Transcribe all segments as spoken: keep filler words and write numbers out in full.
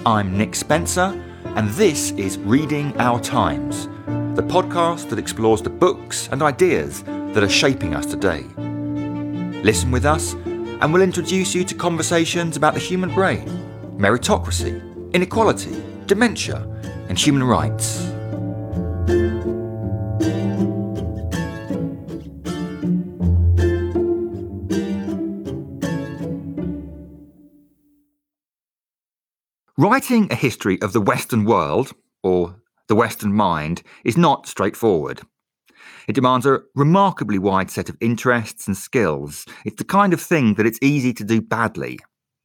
I'm Nick Spencer, and this is Reading Our Times, the podcast that explores the books and ideas that are shaping us today. Listen with us, and we'll introduce you to conversations about the human brain, meritocracy, inequality, dementia, and human rights. Writing a history of the Western world, or the Western mind, is not straightforward. It demands a remarkably wide set of interests and skills. It's the kind of thing that it's easy to do badly.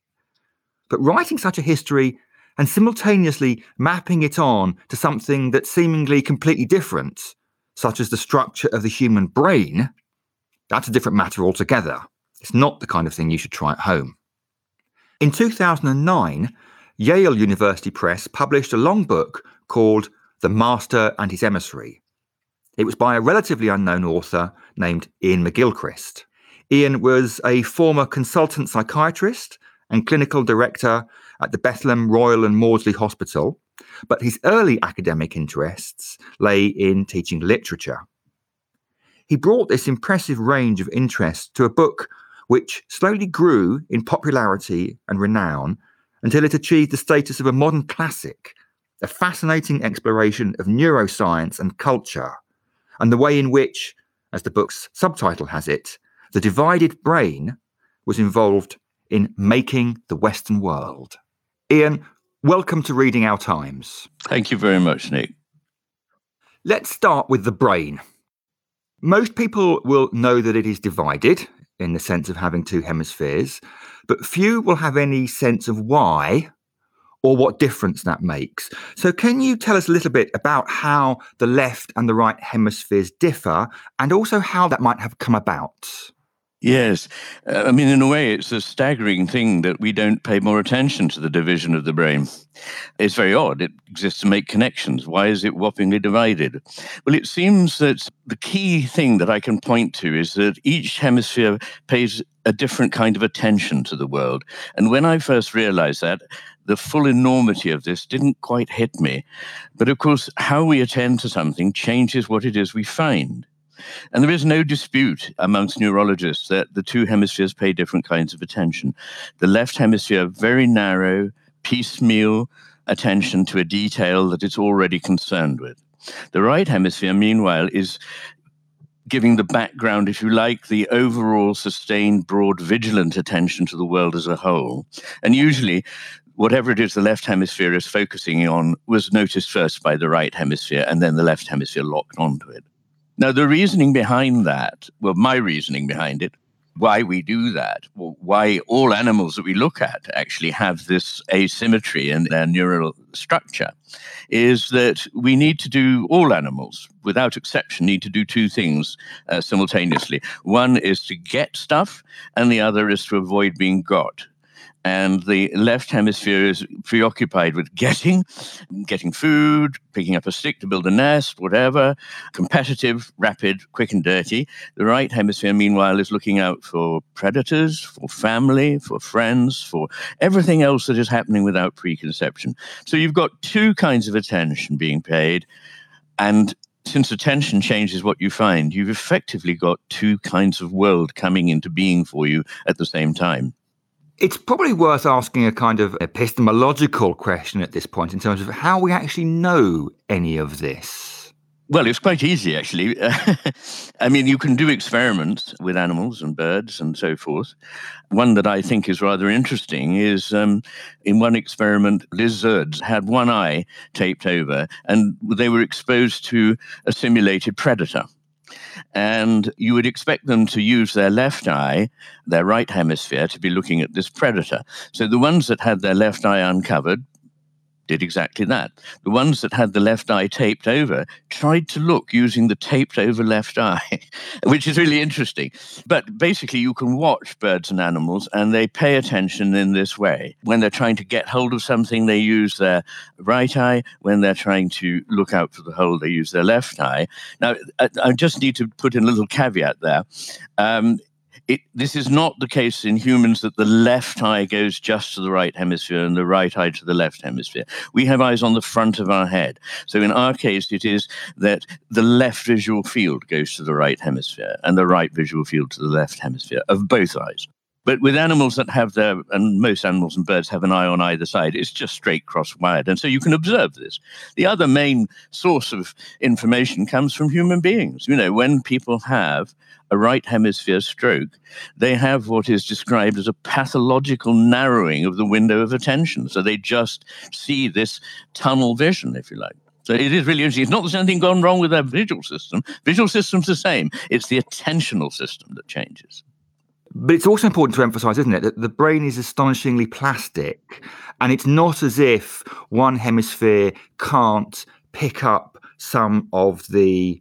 But writing such a history and simultaneously mapping it on to something that's seemingly completely different, such as the structure of the human brain, that's a different matter altogether. It's not the kind of thing you should try at home. In two thousand nine, Yale University Press published a long book called The Master and His Emissary. It was by a relatively unknown author named Iain McGilchrist. Iain was a former consultant psychiatrist and clinical director at the Bethlehem Royal and Maudsley Hospital, but his early academic interests lay in teaching literature. He brought this impressive range of interests to a book which slowly grew in popularity and renown until it achieved the status of a modern classic, a fascinating exploration of neuroscience and culture, and the way in which, as the book's subtitle has it, the divided brain was involved in making the Western world. Iain, welcome to Reading Our Times. Thank you very much, Nick. Let's start with the brain. Most people will know that it is divided, in the sense of having two hemispheres, but few will have any sense of why or what difference that makes. So can you tell us a little bit about how the left and the right hemispheres differ, and also how that might have come about? Yes. Uh, I mean, in a way, it's a staggering thing that we don't pay more attention to the division of the brain. It's very odd. It exists to make connections. Why is it whoppingly divided? Well, it seems that the key thing that I can point to is that each hemisphere pays a different kind of attention to the world. And when I first realized that, the full enormity of this didn't quite hit me. But of course, how we attend to something changes what it is we find. And there is no dispute amongst neurologists that the two hemispheres pay different kinds of attention. The left hemisphere, very narrow, piecemeal attention to a detail that it's already concerned with. The right hemisphere, meanwhile, is giving the background, if you like, the overall sustained, broad, vigilant attention to the world as a whole. And usually, whatever it is the left hemisphere is focusing on was noticed first by the right hemisphere, and then the left hemisphere locked onto it. Now, the reasoning behind that, well, my reasoning behind it, why we do that, why all animals that we look at actually have this asymmetry in their neural structure, is that we need to do, all animals, without exception, need to do two things uh, simultaneously. One is to get stuff, and the other is to avoid being got. And the left hemisphere is preoccupied with getting, getting food, picking up a stick to build a nest, whatever, competitive, rapid, quick and dirty. The right hemisphere, meanwhile, is looking out for predators, for family, for friends, for everything else that is happening without preconception. So you've got two kinds of attention being paid. And since attention changes what you find, you've effectively got two kinds of world coming into being for you at the same time. It's probably worth asking a kind of epistemological question at this point in terms of how we actually know any of this. Well, it's quite easy, actually. I mean, you can do experiments with animals and birds and so forth. One that I think is rather interesting is um, in one experiment, lizards had one eye taped over and they were exposed to a simulated predator. And you would expect them to use their left eye, their right hemisphere, to be looking at this predator. So the ones that had their left eye uncovered did exactly that. The ones that had the left eye taped over tried to look using the taped over left eye, which is really interesting. But basically, you can watch birds and animals, and they pay attention in this way. When they're trying to get hold of something, they use their right eye. When they're trying to look out for the hole, they use their left eye. Now, I, I just need to put in a little caveat there. Um, It, this is not the case in humans that the left eye goes just to the right hemisphere and the right eye to the left hemisphere. We have eyes on the front of our head. So in our case, it is that the left visual field goes to the right hemisphere and the right visual field to the left hemisphere of both eyes. But with animals that have their, and most animals and birds have an eye on either side, it's just straight cross-wired. And so you can observe this. The other main source of information comes from human beings. You know, when people have a right hemisphere stroke, they have what is described as a pathological narrowing of the window of attention. So they just see this tunnel vision, if you like. So it is really interesting. It's not that there's anything gone wrong with their visual system. Visual system's the same. It's the attentional system that changes. But it's also important to emphasise, isn't it, that the brain is astonishingly plastic, and it's not as if one hemisphere can't pick up some of the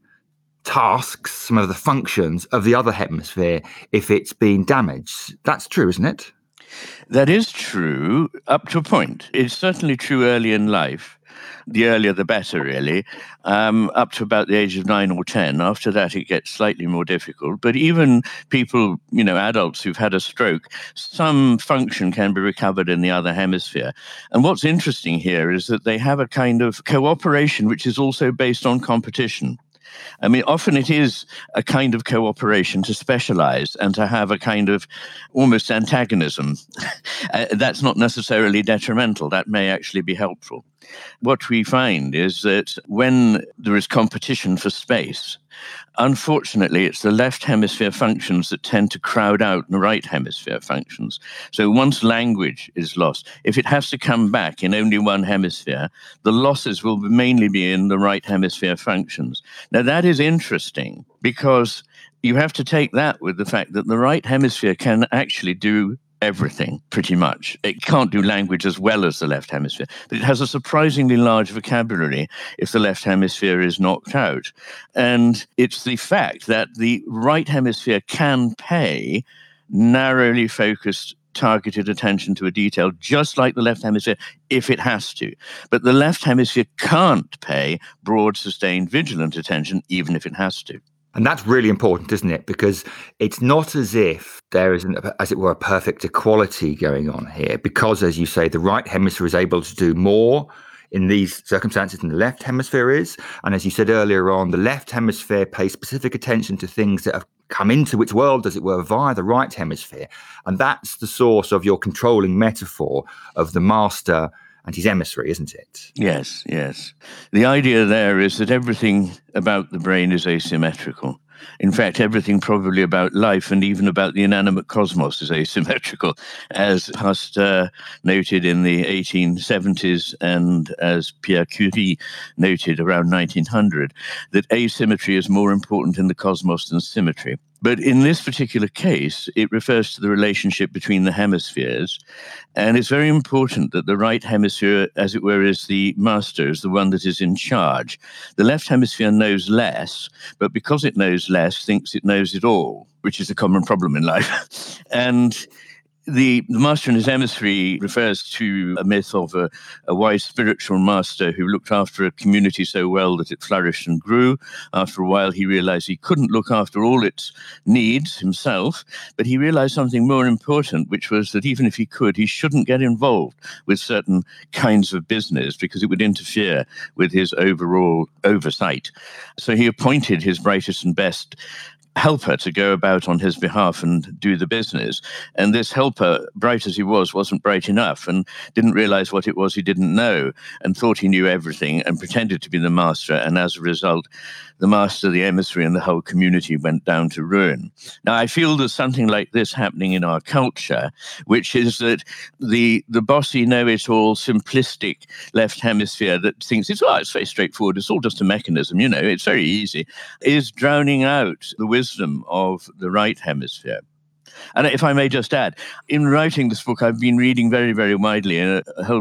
tasks, some of the functions of the other hemisphere if it's been damaged. That's true, isn't it? That is true up to a point. It's certainly true early in life. The earlier the better, really, um, up to about the age of nine or ten. After that, it gets slightly more difficult. But even people, you know, adults who've had a stroke, some function can be recovered in the other hemisphere. And what's interesting here is that they have a kind of cooperation which is also based on competition. I mean, often it is a kind of cooperation to specialize and to have a kind of almost antagonism. uh, that's not necessarily detrimental. That may actually be helpful. What we find is that when there is competition for space, unfortunately, it's the left hemisphere functions that tend to crowd out the right hemisphere functions. So once language is lost, if it has to come back in only one hemisphere, the losses will mainly be in the right hemisphere functions. Now, that is interesting because you have to take that with the fact that the right hemisphere can actually do everything, pretty much. It can't do language as well as the left hemisphere, but it has a surprisingly large vocabulary if the left hemisphere is knocked out. And it's the fact that the right hemisphere can pay narrowly focused, targeted attention to a detail, just like the left hemisphere, if it has to. But the left hemisphere can't pay broad, sustained, vigilant attention, even if it has to. And that's really important, isn't it? Because it's not as if there isn't, as it were, a perfect equality going on here. Because, as you say, the right hemisphere is able to do more in these circumstances than the left hemisphere is. And as you said earlier on, the left hemisphere pays specific attention to things that have come into its world, as it were, via the right hemisphere. And that's the source of your controlling metaphor of the master and his emissary, isn't it? Yes, yes. The idea there is that everything about the brain is asymmetrical. In fact, everything probably about life and even about the inanimate cosmos is asymmetrical, as Pasteur noted in the eighteen seventies and as Pierre Curie noted around nineteen hundred, that asymmetry is more important in the cosmos than symmetry. But in this particular case, it refers to the relationship between the hemispheres. And it's very important that the right hemisphere, as it were, is the master, is the one that is in charge. The left hemisphere knows less, but because it knows less, thinks it knows it all, which is a common problem in life. And The, the master and his emissary refers to a myth of a, a wise spiritual master who looked after a community so well that it flourished and grew. After a while, he realized he couldn't look after all its needs himself, but he realized something more important, which was that even if he could, he shouldn't get involved with certain kinds of business because it would interfere with his overall oversight. So he appointed his brightest and best helper to go about on his behalf and do the business. And this helper, bright as he was, wasn't bright enough and didn't realize what it was he didn't know and thought he knew everything and pretended to be the master. And as a result, the master, the emissary, and the whole community went down to ruin. Now, I feel there's something like this happening in our culture, which is that the, the bossy, know-it-all, simplistic left hemisphere that thinks it's, oh, it's very straightforward, it's all just a mechanism, you know, it's very easy, is drowning out the wisdom of the right hemisphere. And if I may just add, in writing this book, I've been reading very, very widely a, a whole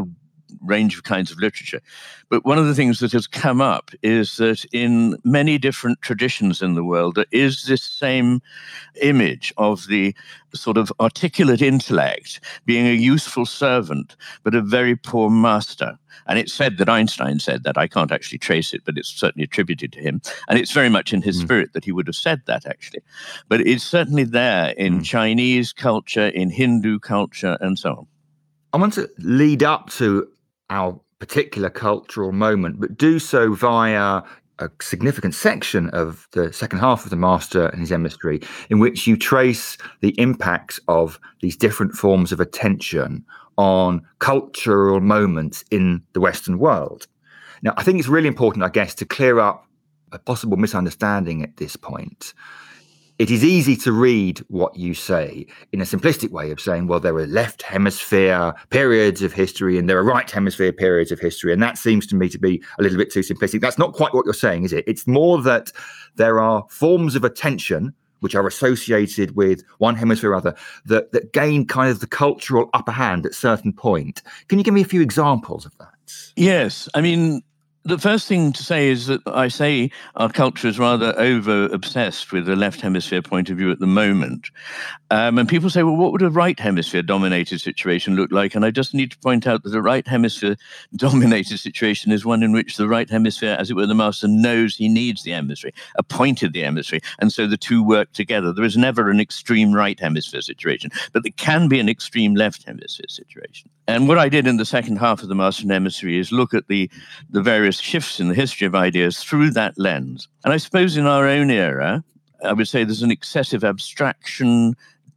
range of kinds of literature. But one of the things that has come up is that in many different traditions in the world, there is this same image of the sort of articulate intellect being a useful servant, but a very poor master. And it's said that Einstein said that. I can't actually trace it, but it's certainly attributed to him. And it's very much in his mm. spirit that he would have said that, actually. But it's certainly there in mm. Chinese culture, in Hindu culture, and so on. I want to lead up to our particular cultural moment, but do so via a significant section of the second half of The Master and His Emissary, in which you trace the impacts of these different forms of attention on cultural moments in the Western world. Now, I think it's really important, I guess, to clear up a possible misunderstanding at this point. It is easy to read what you say in a simplistic way of saying, well, there are left hemisphere periods of history and there are right hemisphere periods of history. And that seems to me to be a little bit too simplistic. That's not quite what you're saying, is it? It's more that there are forms of attention which are associated with one hemisphere or other that, that gain kind of the cultural upper hand at a certain point. Can you give me a few examples of that? Yes. I mean, the first thing to say is that I say our culture is rather over-obsessed with the left hemisphere point of view at the moment. Um, and people say, well, what would a right hemisphere-dominated situation look like? And I just need to point out that a right hemisphere-dominated situation is one in which the right hemisphere, as it were, the master knows he needs the emissary, appointed the emissary, and so the two work together. There is never an extreme right hemisphere situation, but there can be an extreme left hemisphere situation. And what I did in the second half of The Master and Emissary is look at the, the various shifts in the history of ideas through that lens. And I suppose in our own era, I would say there's an excessive abstraction,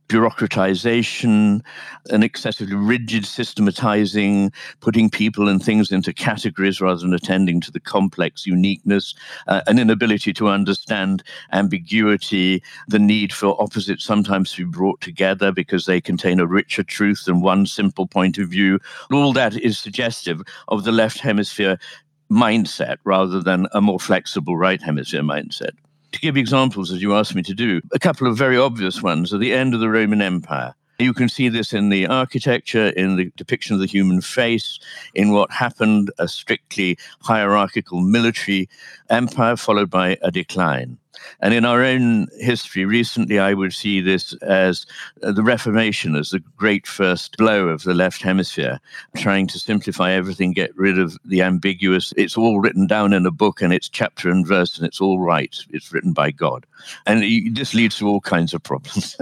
bureaucratization, an excessively rigid systematizing, putting people and things into categories rather than attending to the complex uniqueness, uh, an inability to understand ambiguity, the need for opposites sometimes to be brought together because they contain a richer truth than one simple point of view. All that is suggestive of the left hemisphere mindset rather than a more flexible right hemisphere mindset. To give examples, as you asked me to do, a couple of very obvious ones are the end of the Roman Empire. You can see this in the architecture, in the depiction of the human face, in what happened, a strictly hierarchical military empire followed by a decline. And in our own history, recently, I would see this as the Reformation, as the great first blow of the left hemisphere, trying to simplify everything, get rid of the ambiguous. It's all written down in a book and it's chapter and verse and it's all right. It's written by God. And this leads to all kinds of problems.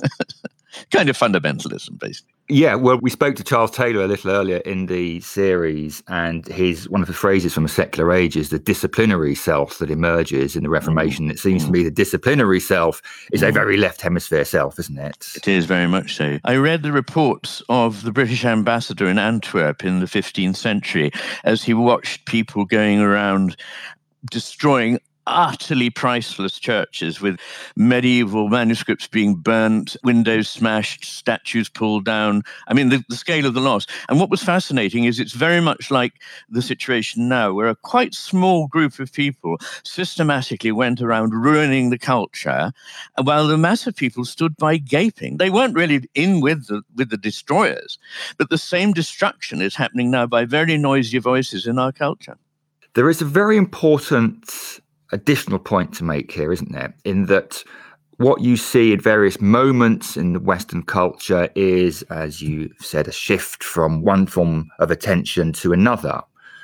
Kind of fundamentalism, basically. Yeah, well, we spoke to Charles Taylor a little earlier in the series, and his one of the phrases from A Secular Age is the disciplinary self that emerges in the Reformation. Mm. It seems mm. to me the disciplinary self is mm. a very left hemisphere self, isn't it? It is very much so. I read the reports of the British ambassador in Antwerp in the fifteenth century as he watched people going around destroying utterly priceless churches with medieval manuscripts being burnt, windows smashed, statues pulled down. I mean, the, the scale of the loss. And what was fascinating is it's very much like the situation now, where a quite small group of people systematically went around ruining the culture, while the mass of people stood by gaping. They weren't really in with the, with the destroyers, but the same destruction is happening now by very noisy voices in our culture. There is a very important additional point to make here, isn't there? In that what you see at various moments in the Western culture is, as you said, a shift from one form of attention to another.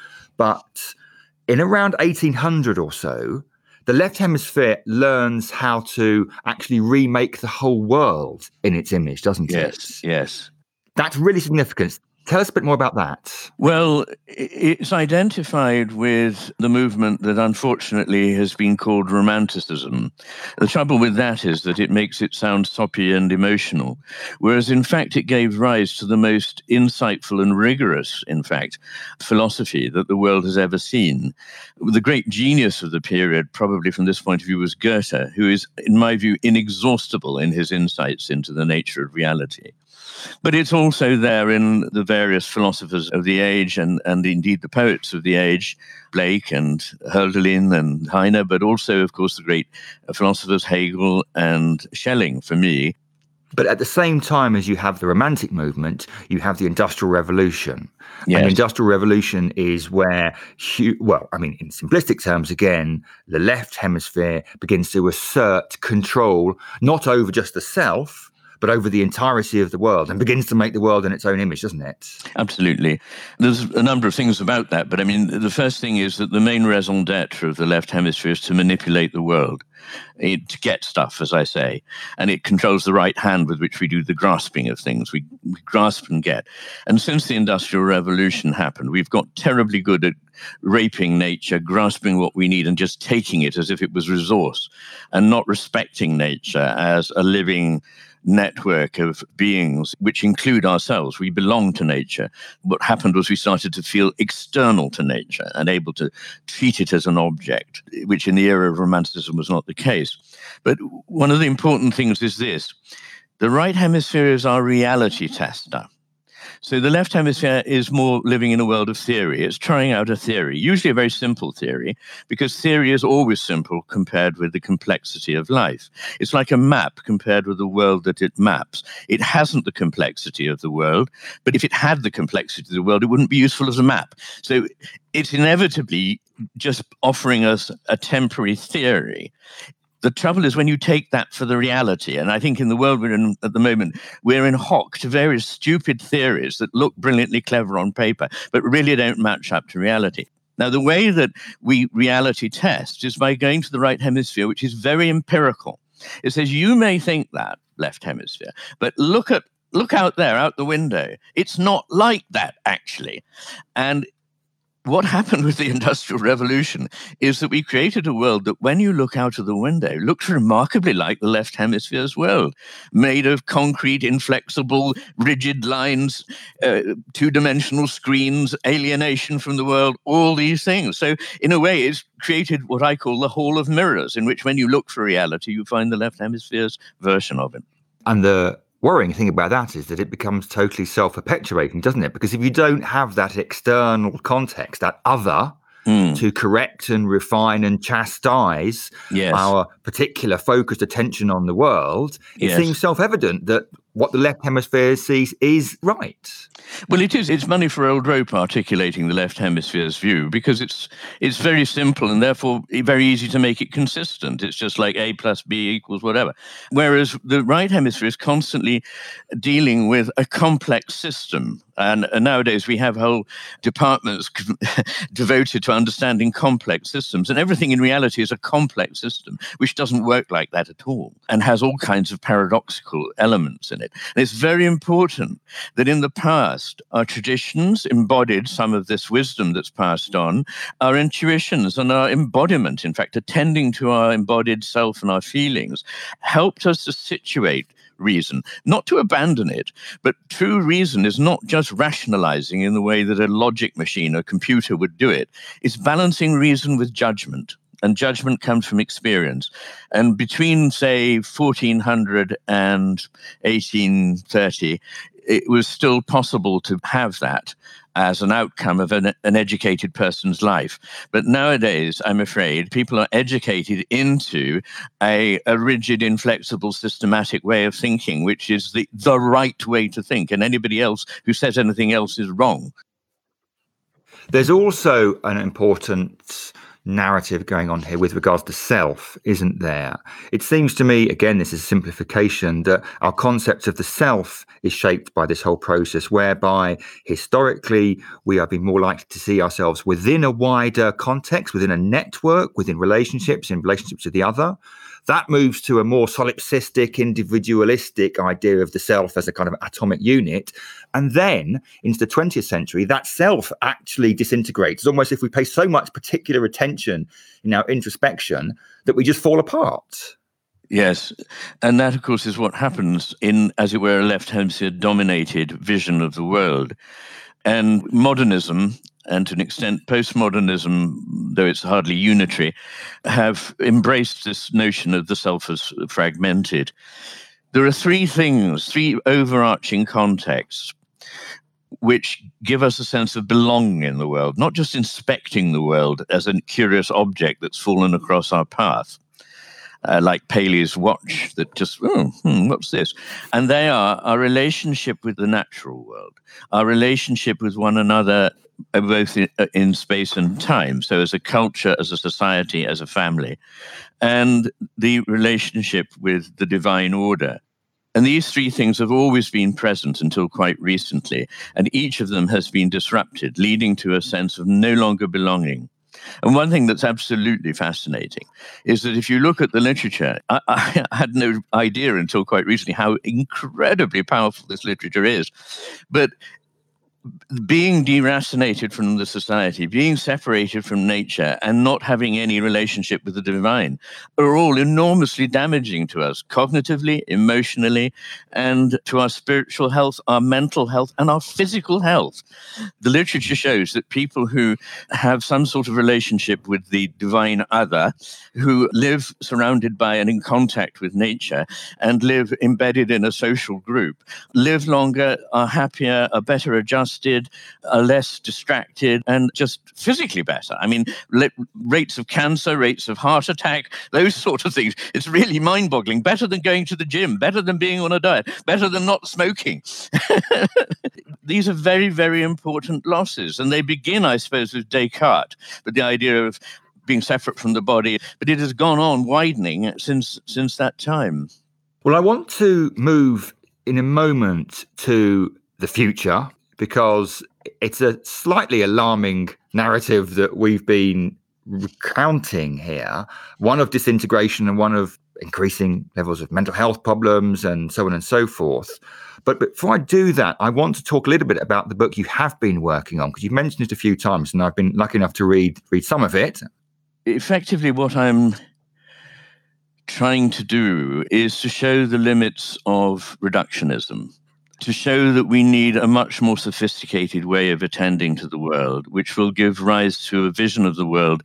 But in around eighteen hundred or so, the left hemisphere learns how to actually remake the whole world in its image, doesn't it? Yes, yes. That's really significant. Tell us a bit more about that. Well, it's identified with the movement that unfortunately has been called Romanticism. The trouble with that is that it makes it sound soppy and emotional, whereas in fact it gave rise to the most insightful and rigorous, in fact, philosophy that the world has ever seen. The great genius of the period, probably from this point of view, was Goethe, who is, in my view, inexhaustible in his insights into the nature of reality. But it's also there in the various philosophers of the age and, and indeed the poets of the age, Blake and Hölderlin and Heine, but also, of course, the great philosophers Hegel and Schelling, for me. But at the same time as you have the Romantic movement, you have the Industrial Revolution. Yes. And the Industrial Revolution is where, well, I mean, in simplistic terms, again, the left hemisphere begins to assert control, not over just the self, but over the entirety of the world, and begins to make the world in its own image, doesn't it? Absolutely. There's a number of things about that, but I mean, the first thing is that the main raison d'etre of the left hemisphere is to manipulate the world, it, to get stuff, as I say, and it controls the right hand with which we do the grasping of things. We, we grasp and get. And since the Industrial Revolution happened, we've got terribly good at raping nature, grasping what we need and just taking it as if it was resource, and not respecting nature as a living network of beings which include ourselves. We belong to nature. What happened was we started to feel external to nature and able to treat it as an object, which in the era of Romanticism was not the case. But one of the important things is this: the right hemisphere is our reality tester. So the left hemisphere is more living in a world of theory. It's trying out a theory, usually a very simple theory, because theory is always simple compared with the complexity of life. It's like a map compared with the world that it maps. It hasn't the complexity of the world, but if it had the complexity of the world, it wouldn't be useful as a map. So it's inevitably just offering us a temporary theory. The trouble is when you take that for the reality, and I think in the world we're in at the moment, we're in hock to various stupid theories that look brilliantly clever on paper, but really don't match up to reality. Now, the way that we reality test is by going to the right hemisphere, which is very empirical. It says, you may think that, left hemisphere, but look at look out there, out the window. It's not like that, actually. And what happened with the Industrial Revolution is that we created a world that when you look out of the window, looks remarkably like the left hemisphere's world, made of concrete, inflexible, rigid lines, uh, two-dimensional screens, alienation from the world, all these things. So in a way, it's created what I call the Hall of Mirrors, in which when you look for reality, you find the left hemisphere's version of it. And the worrying thing about that is that it becomes totally self-perpetuating, doesn't it? Because if you don't have that external context, that other, mm. to correct and refine and chastise yes. our particular focused attention on the world, it yes. seems self-evident that what the left hemisphere sees is right. Well, it is. It's money for old rope articulating the left hemisphere's view, because it's it's very simple and therefore very easy to make it consistent. It's just like A plus B equals whatever. Whereas the right hemisphere is constantly dealing with a complex system. And, and nowadays we have whole departments devoted to understanding complex systems. And everything in reality is a complex system, which doesn't work like that at all and has all kinds of paradoxical elements in it. And it's very important that in the past, our traditions embodied some of this wisdom that's passed on, our intuitions and our embodiment, in fact, attending to our embodied self and our feelings, helped us to situate reason, not to abandon it, but true reason is not just rationalizing in the way that a logic machine or computer would do it. It's balancing reason with judgment. And judgment comes from experience. And between, say, fourteen hundred and eighteen thirty, it was still possible to have that as an outcome of an, an educated person's life. But nowadays, I'm afraid, people are educated into a, a rigid, inflexible, systematic way of thinking, which is the, the right way to think. And anybody else who says anything else is wrong. There's also an important narrative going on here with regards to self, isn't there? It seems to me, again, this is a simplification, that our concept of the self is shaped by this whole process, whereby historically we have been more likely to see ourselves within a wider context, within a network, within relationships, in relationships with the other. That moves to a more solipsistic, individualistic idea of the self as a kind of atomic unit. And then into the twentieth century, that self actually disintegrates. It's almost as if we pay so much particular attention in our introspection that we just fall apart. Yes. And that, of course, is what happens in, as it were, a left hemisphere dominated vision of the world. And modernism, and to an extent postmodernism, though it's hardly unitary, have embraced this notion of the self as fragmented. There are three things, three overarching contexts, which give us a sense of belonging in the world, not just inspecting the world as a curious object that's fallen across our path. uh, like Paley's watch that just, oh, hmm, what's this? And they are our relationship with the natural world, our relationship with one another, uh, both in, uh, in space and time. So as a culture, as a society, as a family, and the relationship with the divine order. And these three things have always been present until quite recently, and each of them has been disrupted, leading to a sense of no longer belonging. And one thing that's absolutely fascinating is that if you look at the literature, I, I had no idea until quite recently how incredibly powerful this literature is. But being deracinated from the society, being separated from nature, and not having any relationship with the divine are all enormously damaging to us cognitively, emotionally, and to our spiritual health, our mental health, and our physical health. The literature shows that people who have some sort of relationship with the divine other, who live surrounded by and in contact with nature, and live embedded in a social group, live longer, are happier, are better adjusted, are less distracted, and just physically better. I mean, le- rates of cancer, rates of heart attack, those sort of things. It's really mind-boggling. Better than going to the gym, better than being on a diet, better than not smoking. These are very, very important losses. And they begin, I suppose, with Descartes, with the idea of being separate from the body. But it has gone on widening since since that time. Well, I want to move in a moment to the future, because it's a slightly alarming narrative that we've been recounting here, one of disintegration and one of increasing levels of mental health problems and so on and so forth. But before I do that, I want to talk a little bit about the book you have been working on, because you've mentioned it a few times and I've been lucky enough to read read some of it. Effectively, what I'm trying to do is to show the limits of reductionism, to show that we need a much more sophisticated way of attending to the world, which will give rise to a vision of the world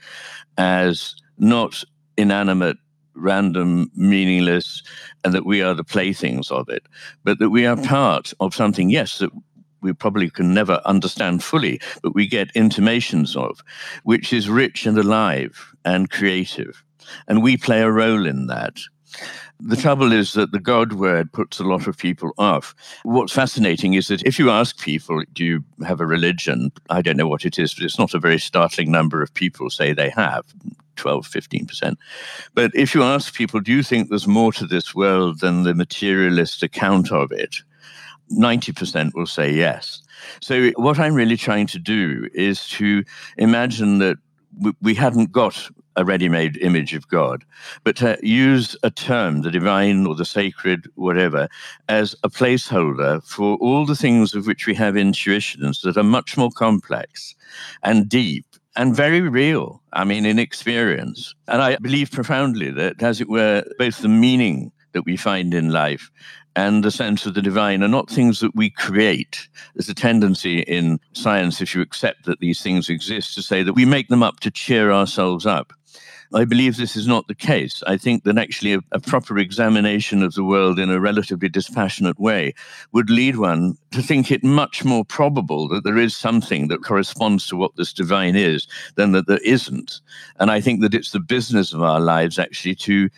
as not inanimate, random, meaningless, and that we are the playthings of it, but that we are part of something, yes, that we probably can never understand fully, but we get intimations of, which is rich and alive and creative. And we play a role in that. The trouble is that the God word puts a lot of people off. What's fascinating is that if you ask people, do you have a religion? I don't know what it is, but it's not a very startling number of people say they have, twelve, fifteen percent. But if you ask people, do you think there's more to this world than the materialist account of it? ninety percent will say yes. So what I'm really trying to do is to imagine that we hadn't got a ready-made image of God, but to use a term, the divine or the sacred, whatever, as a placeholder for all the things of which we have intuitions that are much more complex and deep and very real, I mean, in experience. And I believe profoundly that, as it were, both the meaning that we find in life and the sense of the divine are not things that we create. There's a tendency in science, if you accept that these things exist, to say that we make them up to cheer ourselves up. I believe this is not the case. I think that actually a, a proper examination of the world in a relatively dispassionate way would lead one to think it much more probable that there is something that corresponds to what this divine is than that there isn't. And I think that it's the business of our lives actually to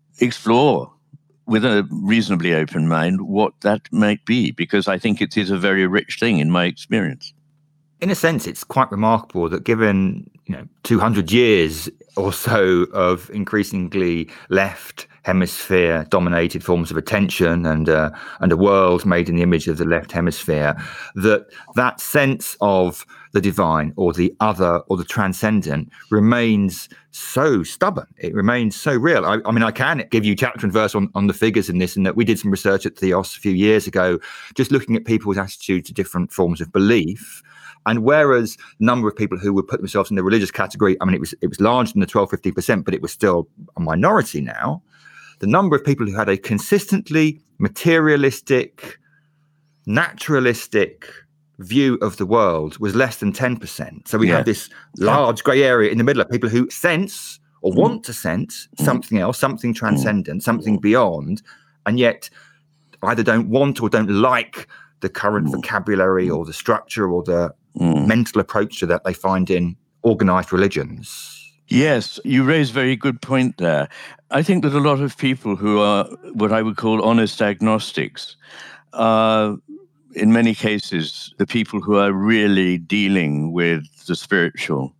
explore with a reasonably open mind what that might be, because I think it is a very rich thing in my experience. In a sense, it's quite remarkable that given, you know, two hundred years or so of increasingly left hemisphere dominated forms of attention and uh, and a world made in the image of the left hemisphere, that that sense of the divine or the other or the transcendent remains so stubborn. It remains so real. I, I mean, I can give you chapter and verse on, on the figures in this, and that we did some research at Theos a few years ago, just looking at people's attitude to different forms of belief. And whereas the number of people who would put themselves in the religious category, I mean, it was it was larger than the twelve, fifteen percent, but it was still a minority now. The number of people who had a consistently materialistic, naturalistic view of the world was less than ten percent. So we yeah. have this large grey area in the middle of people who sense or want to sense something else, something transcendent, something beyond, and yet either don't want or don't like the current vocabulary or the structure or the mm. mental approach to that they find in organized religions. Yes, you raise a very good point there. I think that a lot of people who are what I would call honest agnostics are, in many cases, the people who are really dealing with the spiritual.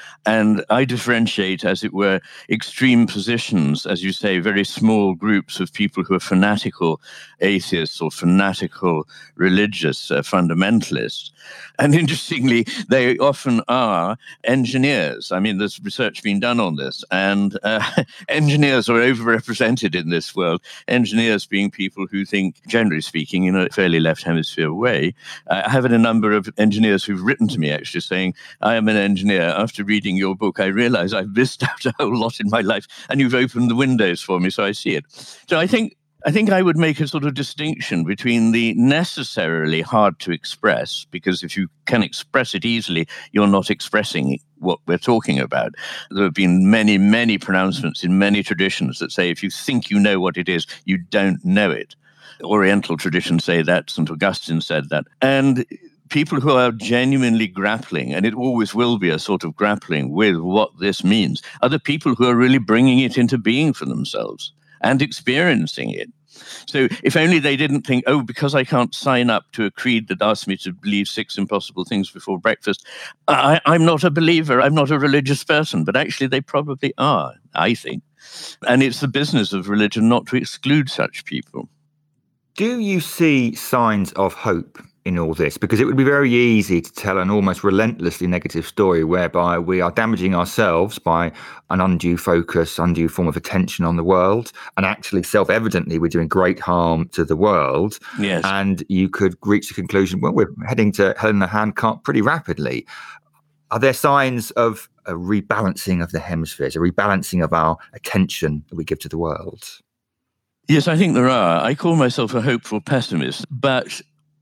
And I differentiate, as it were, extreme positions, as you say, very small groups of people who are fanatical atheists or fanatical religious uh, fundamentalists. And interestingly, they often are engineers. I mean, there's research being done on this, and uh, engineers are overrepresented in this world. Engineers being people who think, generally speaking, in a fairly left hemisphere way. Uh, I have had a number of engineers who've written to me actually saying, I am an engineer. After reading your book, I realize I've missed out a whole lot in my life, and you've opened the windows for me, so I see it. So I think I think I would make a sort of distinction between the necessarily hard to express, because if you can express it easily, you're not expressing what we're talking about. There have been many, many pronouncements in many traditions that say if you think you know what it is, you don't know it. Oriental traditions say that, Saint Augustine said that. And people who are genuinely grappling, and it always will be a sort of grappling with what this means, are the people who are really bringing it into being for themselves and experiencing it. So if only they didn't think, oh, because I can't sign up to a creed that asks me to believe six impossible things before breakfast, I, I'm not a believer, I'm not a religious person. But actually they probably are, I think. And it's the business of religion not to exclude such people. Do you see signs of hope in all this? Because it would be very easy to tell an almost relentlessly negative story whereby we are damaging ourselves by an undue focus, undue form of attention on the world, and actually self-evidently we're doing great harm to the world. Yes. And you could reach the conclusion, well, we're heading to hell in a handcart pretty rapidly. Are there signs of a rebalancing of the hemispheres, a rebalancing of our attention that we give to the world? Yes, I think there are. I call myself a hopeful pessimist, but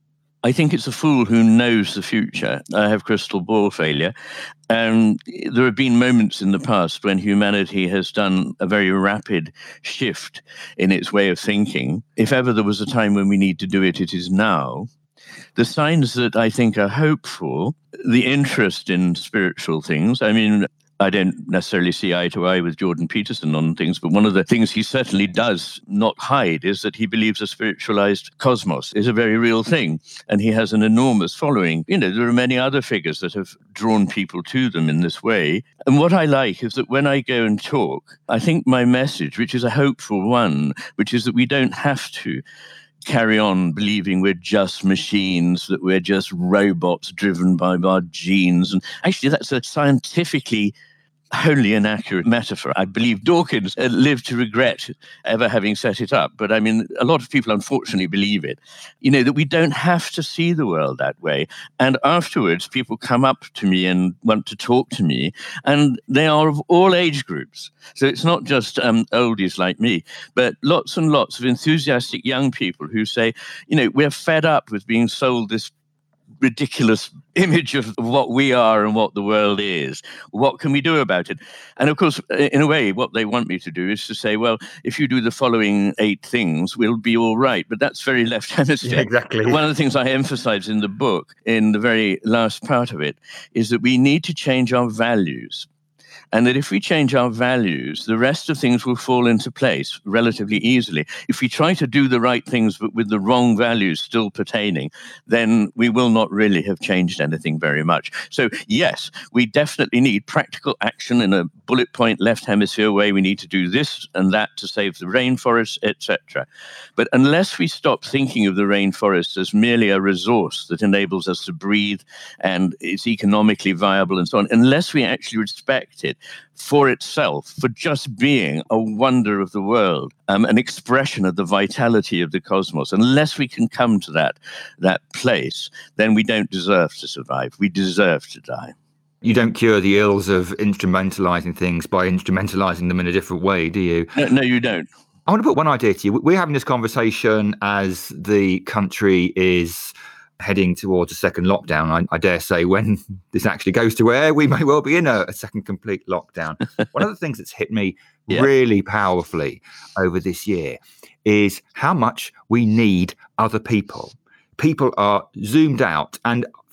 I think it's a fool who knows the future. I have crystal ball failure. And there have been moments in the past when humanity has done a very rapid shift in its way of thinking. If ever there was a time when we need to do it, it is now. The signs that I think are hopeful, the interest in spiritual things. I mean, I don't necessarily see eye to eye with Jordan Peterson on things, but one of the things he certainly does not hide is that he believes a spiritualized cosmos is a very real thing, and he has an enormous following. You know, there are many other figures that have drawn people to them in this way. And what I like is that when I go and talk, I think my message, which is a hopeful one, which is that we don't have to carry on believing we're just machines, that we're just robots driven by our genes. And actually, that's a scientifically wholly inaccurate metaphor. I believe Dawkins uh, lived to regret ever having set it up. But I mean, a lot of people unfortunately believe it, you know, that we don't have to see the world that way. And afterwards, people come up to me and want to talk to me, and they are of all age groups. So it's not just um, oldies like me, but lots and lots of enthusiastic young people who say, you know, we're fed up with being sold this ridiculous image of what we are and what the world is. What can we do about it? And of course, in a way, what they want me to do is to say, well, if you do the following eight things, we'll be all right. But that's very left hemisphere. Yeah, exactly. One of the things I emphasize in the book, in the very last part of it, is that we need to change our values. And that if we change our values, the rest of things will fall into place relatively easily. If we try to do the right things but with the wrong values still pertaining, then we will not really have changed anything very much. So yes, we definitely need practical action in a bullet point left hemisphere way. We need to do this and that to save the rainforests, et cetera. But unless we stop thinking of the rainforest as merely a resource that enables us to breathe and it's economically viable and so on, unless we actually respect it for itself, for just being a wonder of the world, um, an expression of the vitality of the cosmos. Unless we can come to that, that place, then we don't deserve to survive. We deserve to die. You don't cure the ills of instrumentalizing things by instrumentalizing them in a different way, do you? No, no, you don't. I want to put one idea to you. We're having this conversation as the country is heading towards a second lockdown. I, I dare say when this actually goes to air, we may well be in a, a second complete lockdown. One of the things that's hit me yeah. really powerfully over this year is how much we need other people. People are zoomed out, and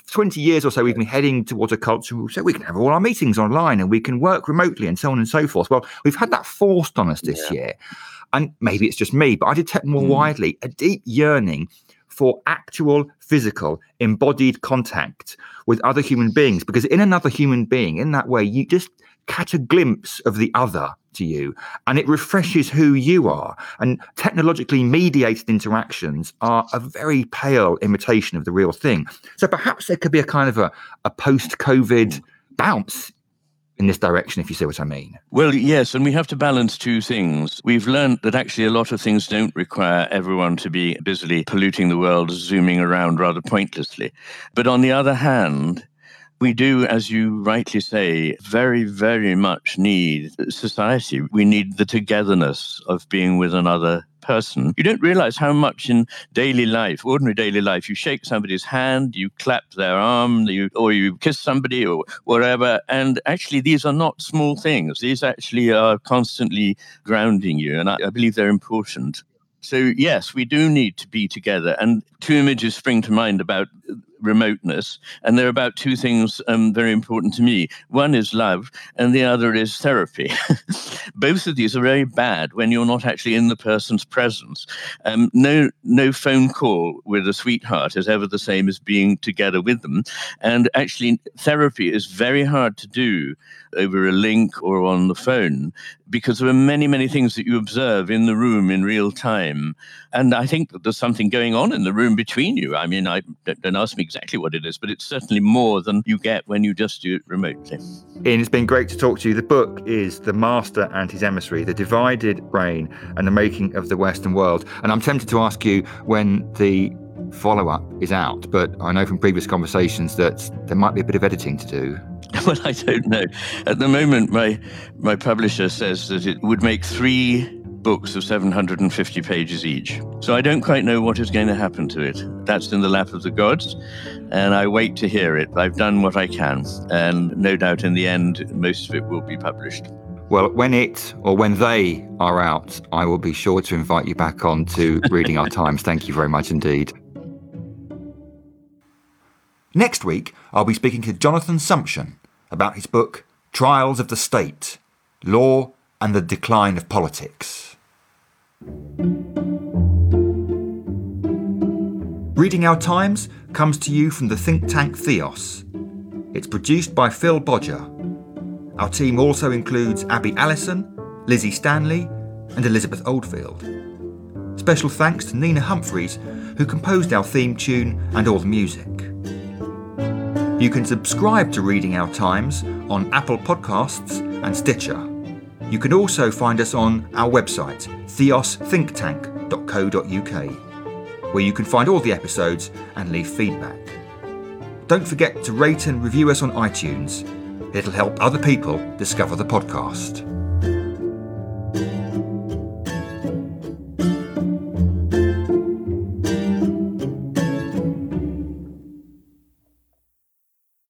twenty years or so, we've been heading towards a culture so we can have all our meetings online and we can work remotely and so on and so forth. Well, we've had that forced on us this yeah. year. And maybe it's just me, but I detect more mm. widely a deep yearning for actual, physical, embodied contact with other human beings. Because in another human being, in that way, you just catch a glimpse of the other to you, and it refreshes who you are. And technologically mediated interactions are a very pale imitation of the real thing. So perhaps there could be a kind of a, a post-COVID bounce in this direction, if you see what I mean. Well, yes, and we have to balance two things. We've learned that actually a lot of things don't require everyone to be busily polluting the world, zooming around rather pointlessly. But on the other hand, we do, as you rightly say, very, very much need society. We need the togetherness of being with another person. You don't realize how much in daily life, ordinary daily life, you shake somebody's hand, you clap their arm, you, or you kiss somebody or whatever. And actually, these are not small things. These actually are constantly grounding you. And I, I believe they're important. So, yes, we do need to be together. And two images spring to mind about remoteness, and they're about two things um, very important to me. One is love, and the other is therapy. Both of these are very bad when you're not actually in the person's presence. Um, no, no phone call with a sweetheart is ever the same as being together with them. And actually, therapy is very hard to do over a link or on the phone, because there are many, many things that you observe in the room in real time. And I think that there's something going on in the room between you. I mean, I don't, don't ask me exactly what it is, but it's certainly more than you get when you just do it remotely. Ian, it's been great to talk to you. The book is The Master and His Emissary, The Divided Brain and the Making of the Western World. And I'm tempted to ask you when the follow-up is out, but I know from previous conversations that there might be a bit of editing to do. Well, I don't know. At the moment, my my publisher says that it would make three books of seven hundred fifty pages each. So I don't quite know what is going to happen to it. That's in the lap of the gods, and I wait to hear it. I've done what I can, and no doubt in the end, most of it will be published. Well, when it or when they are out, I will be sure to invite you back on to Reading Our Times. Thank you very much indeed. Next week, I'll be speaking to Jonathan Sumption about his book, Trials of the State, Law and the Decline of Politics. Reading Our Times comes to you from the think tank Theos. It's produced by Phil Bodger. Our team also includes Abby Allison, Lizzie Stanley and Elizabeth Oldfield. Special thanks to Nina Humphreys, who composed our theme tune and all the music. You can subscribe to Reading Our Times on Apple Podcasts and Stitcher. You can also find us on our website, theos think tank dot co dot uk, where you can find all the episodes and leave feedback. Don't forget to rate and review us on iTunes. It'll help other people discover the podcast.